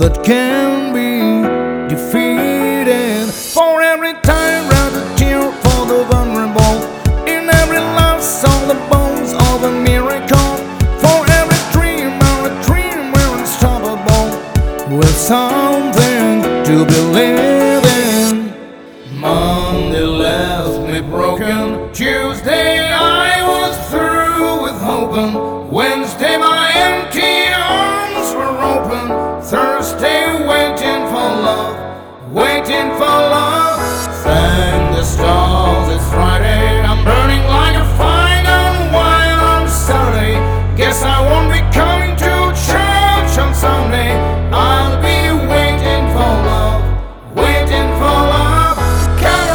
that can be defeated. For every tyrant, a tear for the vulnerable. In every loss, all the bones of a miracle. For every dreamer, a dream we're unstoppable. With something to believe in. Monday left me broken. Tuesday I was through with hoping. Wednesday my empty arms were open. Thursday waiting for love, waiting for love. Thank the stars it's Friday. I'm burning like a fire while on Saturday. Guess I won't be coming to church on Sunday. I'll be waiting for love, waiting for love to come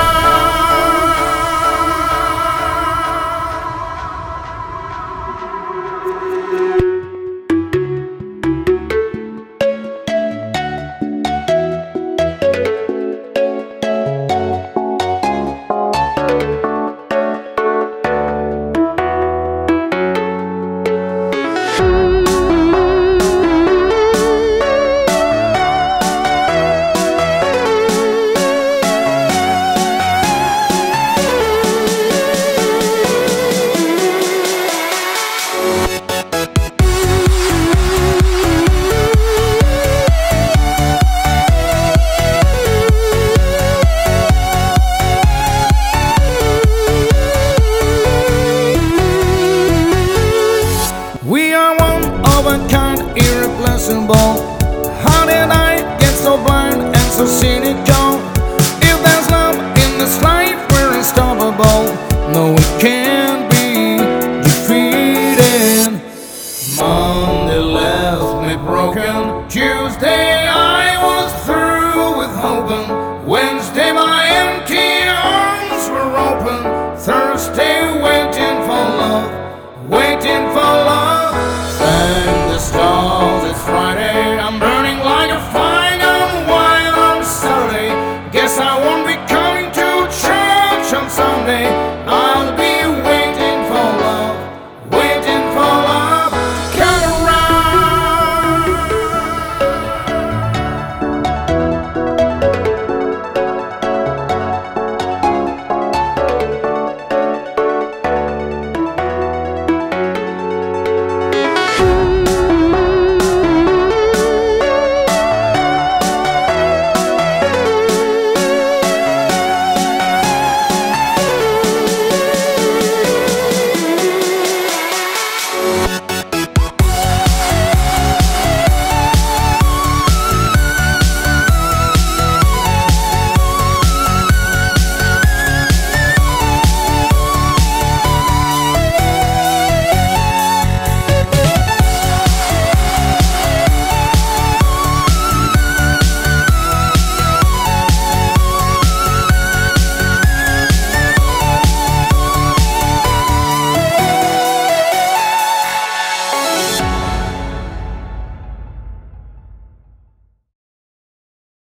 We are one of a kind, irreplaceable. How did I get so blind and so cynical?